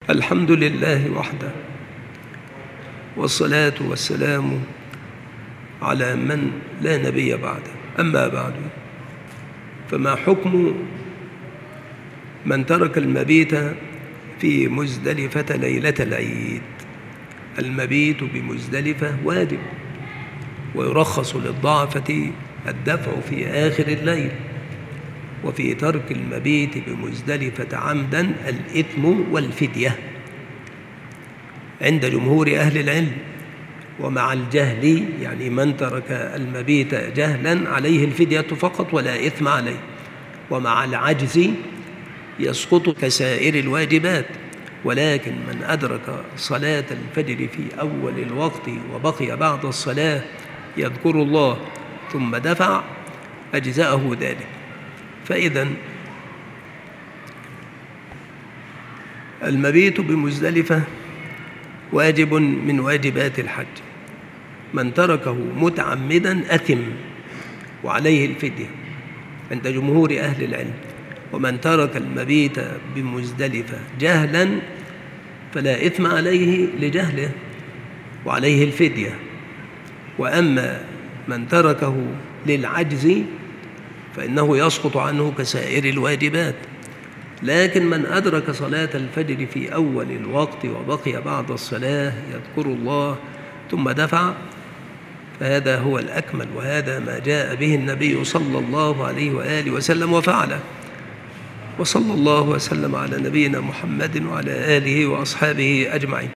الحمد لله وحده، والصلاة والسلام على من لا نبي بعده. أما بعد، فما حكم من ترك المبيت في مزدلفة ليلة العيد؟ المبيت بمزدلفة واجب، ويرخص للضعفة الدفع في آخر الليل، وفي ترك المبيت بمزدلفة عمدا الإثم والفدية عند جمهور أهل العلم. ومع الجهل، يعني من ترك المبيت جهلا عليه الفدية فقط ولا إثم عليه. ومع العجز يسقط كسائر الواجبات. ولكن من أدرك صلاة الفجر في أول الوقت وبقي بعد الصلاة يذكر الله ثم دفع أجزأه ذلك. فإذا المبيت بمزدلفة واجب من واجبات الحج، من تركه متعمدا أثم وعليه الفدية عند جمهور أهل العلم. ومن ترك المبيت بمزدلفة جهلا فلا إثم عليه لجهله وعليه الفدية. وأما من تركه للعجز فإنه يسقط عنه كسائر الواجبات. لكن من أدرك صلاة الفجر في أول الوقت وبقي بعد الصلاة يذكر الله ثم دفع، فهذا هو الأكمل، وهذا ما جاء به النبي صلى الله عليه وآله وسلم وفعله. وصلى الله وسلم على نبينا محمد وعلى آله وأصحابه أجمعين.